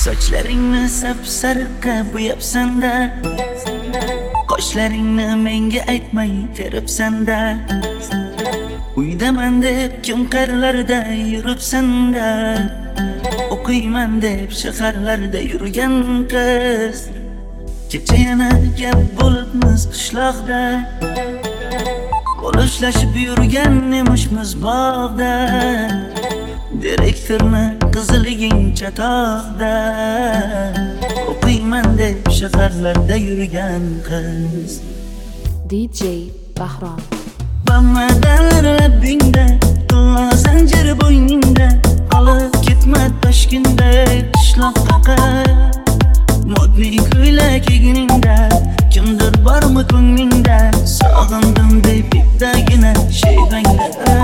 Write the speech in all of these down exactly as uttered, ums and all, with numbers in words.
Sochlaringni sap-sariqqa bo'yabsan-da, qoshlaringni menga aytmay teribsan-da. Uydaman deb kim qarlarda yuribsan-da, o'qiyman deb shaharlarda yurgan qiz. Kecha yana gap bo'libmiz qishloqda, qo'lishlashib yurgan emishmiz bog'da. Direktorni qiziliging chatoqda, o'qiyman deb shaharlarda yurgan qiz. D J Bahrom. Bamadan labbingda, qilma zanjir bo'yningda, olib ketma Toshkentda qishloqqa qar. Modniy ko'ylak kiyginingda, kimdir bormi ko'nglingda, sog'indim deb bittagina shevangda.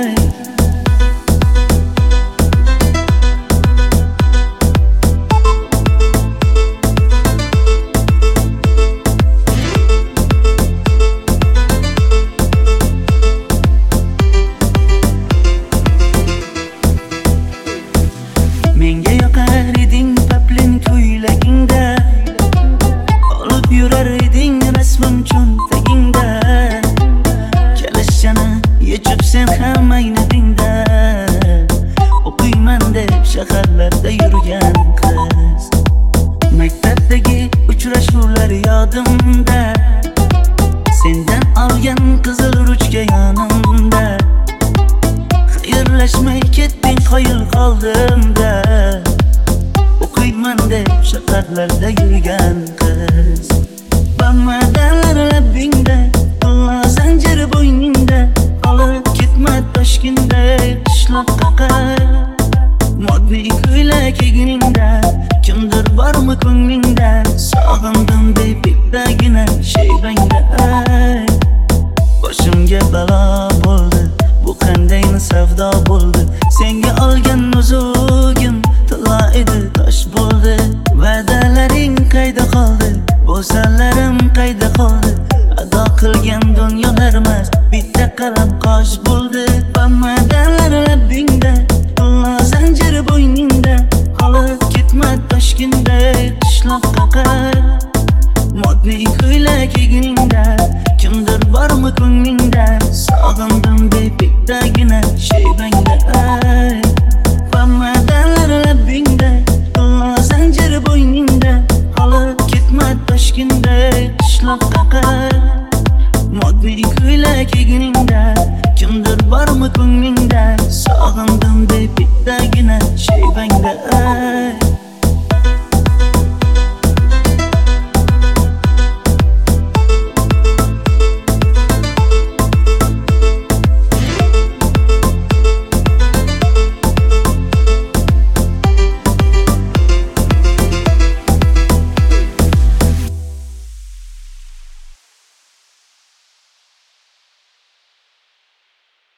Menga yoqar eding paplin ko'ylagingda, olib yurar eding rasmim cho'ntagingda. Kalishchani yechib sen ham aynadingda, o'qiyman deb shaharlarda yurgan qiz. Maktabdagi uchrashuvlar yodimda, sendan olgan qizil ruchka yonimda. Xayrlashmay ketding, qoyil qoldim-da, o'qiyman deb shaharlarda yurgan qiz.